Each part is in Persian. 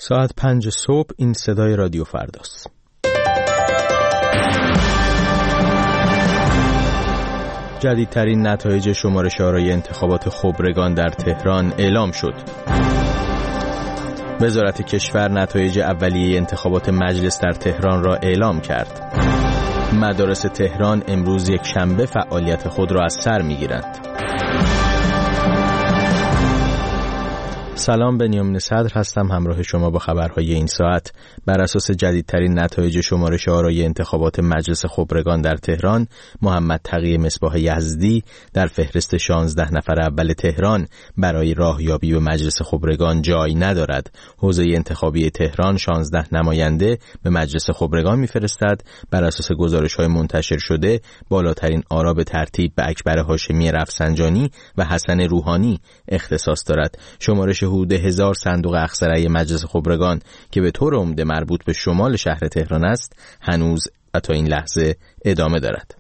ساعت 5 صبح این صدای رادیو فرداست. جدیدترین نتایج شمارش آرای انتخابات خبرگان در تهران اعلام شد. وزارت کشور نتایج اولیه انتخابات مجلس در تهران را اعلام کرد. مدارس تهران امروز یک شنبه فعالیت خود را از سر می‌گیرند. سلام، بنیامین صدر هستم، همراه شما با خبرهای این ساعت. بر اساس جدیدترین نتایج شمارش آرای انتخابات مجلس خبرگان در تهران، محمد تقی مصباح یزدی در فهرست 16 نفر اول تهران برای راهیابی به مجلس خبرگان جای ندارد. حوزه انتخابی تهران 16 نماینده به مجلس خبرگان می‌فرستد. بر اساس گزارش‌های منتشر شده، بالاترین آرا به ترتیب به اکبر هاشمی رفسنجانی و حسن روحانی اختصاص دارد. شمارش حدود 1000 صندوق اخضرای مجلس خبرگان که به طور عمده مربوط به شمال شهر تهران است، هنوز تا این لحظه ادامه دارد.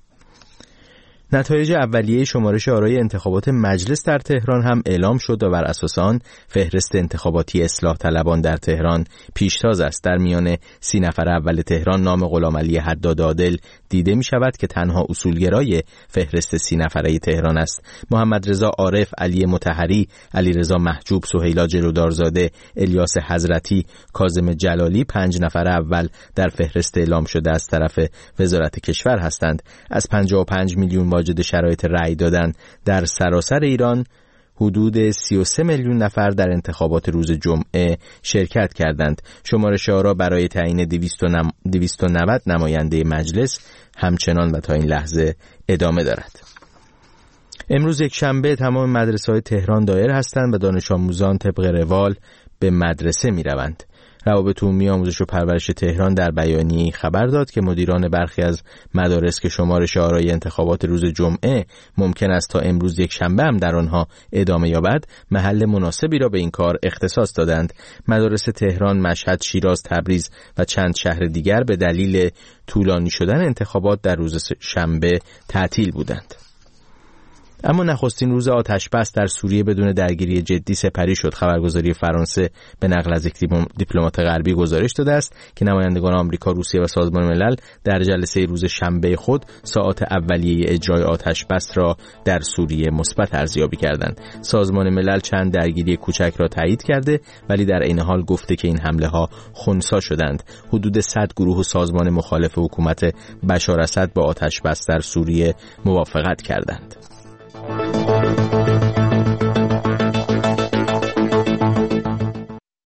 نتایج اولیه شمارش آرای انتخابات مجلس در تهران هم اعلام شد و بر اساس آن فهرست انتخاباتی اصلاح طلبان در تهران پیشتاز است. در میان 30 نفر اول تهران نام غلامعلی حداد عادل دیده می شود که تنها اصولگرای فهرست 30 نفره تهران است. محمد رضا عارف، علی مطهری، علیرضا محجوب، سهیلا جلودارزاده، الیاس حضرتی، کاظم جلالی 5 نفر اول در فهرست اعلام شده از طرف وزارت کشور هستند. از 55 میلیون واجد شرایط رأی دادن در سراسر ایران، حدود 33 میلیون نفر در انتخابات روز جمعه شرکت کردند. شمارش آرا برای تعیین 290 نماینده مجلس همچنان و تا این لحظه ادامه دارد. امروز یک شنبه تمام مدرسه‌های تهران دایر هستند و دانش آموزان طبق روال به مدرسه می روند. روابط عمومی آموزش و پرورش تهران در بیانیه‌ای خبر داد که مدیران برخی از مدارس که شمارش آرای انتخابات روز جمعه ممکن است تا امروز یک شنبه هم در آنها ادامه یابد، محل مناسبی را به این کار اختصاص دادند. مدارس تهران، مشهد، شیراز، تبریز و چند شهر دیگر به دلیل طولانی شدن انتخابات در روز شنبه تعطیل بودند. اما نخستین روز آتش‌بس در سوریه بدون درگیری جدی سپری شد. خبرگزاری فرانسه به نقل از یک دیپلمات غربی گزارش داده است که نمایندگان آمریکا، روسیه و سازمان ملل در جلسه روز شنبه خود ساعات اولیه اجرای آتش‌بس را در سوریه مثبت ارزیابی کردند. سازمان ملل چند درگیری کوچک را تایید کرده، ولی در عین حال گفته که این حمله‌ها خنثی شدند. حدود 100 گروه و سازمان مخالف حکومت بشار اسد با آتش‌بس در سوریه موافقت کردند.